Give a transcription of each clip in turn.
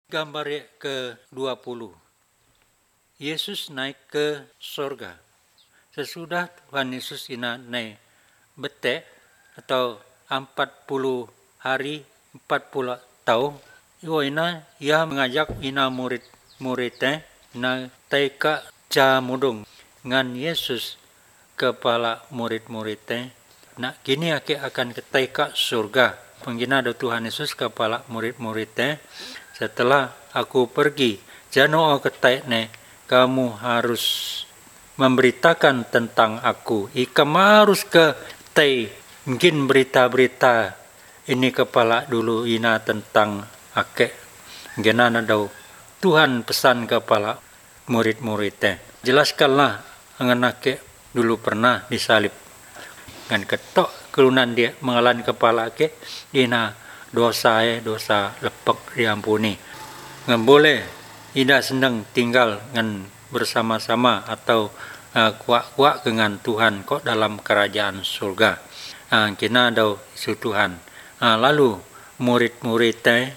Gambar ke-20. Yesus naik ke sorga. Sesudah Tuhan Yesus naik bete atau 40 hari 40 tahun, ia mengajak murid-muridnya na taika jamudung ngan Yesus kepala murid-muridnya. Nah, gini akan ke taika surga. Penggina ada Tuhan Yesus kepala murid-muridnya. Setelah aku pergi, jano ketai kamu harus memberitakan tentang aku. Kamu harus ke tai mungkin berita-berita ini kepala dulu ina tentang ake. Gimana dau Tuhan pesan kepala murid-muridnya. Jelaskanlah angan ake dulu pernah disalib. Kan ketok kelunan dia mengalan kepala ake ina dosa lepek diampuni. Ngan boleh tidak senang tinggal ngan bersama-sama atau kuak-kuak dengan Tuhan kok dalam kerajaan surga. Kina ada isu Tuhan. Lalu murid-muridnya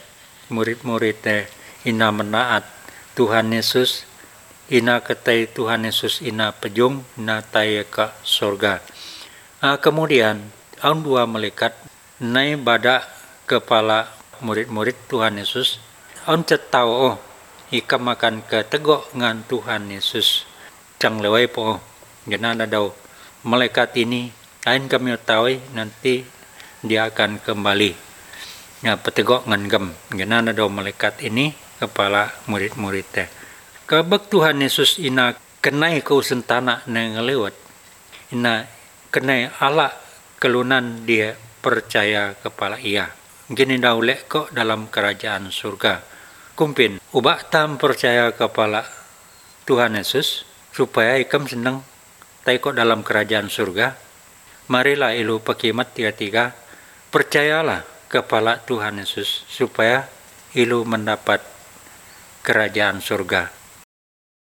ina menaat Tuhan Yesus, ina ketai Tuhan Yesus ina pejung ina tai ke surga. Kemudian dua malaikat naik badak kepala murid-murid Tuhan Yesus. Cetau ika makan ke tegok ngan Tuhan Yesus. Cang lewai po. Gana dau malaikat ini lain kami tahu nanti dia akan kembali. Petegok ngan gem. Gana dau malaikat ini kepala murid-muridnya. Kebek Tuhan Yesus ina kenai kau sentana nang lewat. Ina kenai ala kelunan dia percaya kepala ia. Gini daulek kok dalam kerajaan surga. Kumpin, ubak tam percaya kepala Tuhan Yesus supaya ikam senang tai kok dalam kerajaan surga. Marilah ilu pakimat 33, percayalah kepala Tuhan Yesus supaya ilu mendapat kerajaan surga.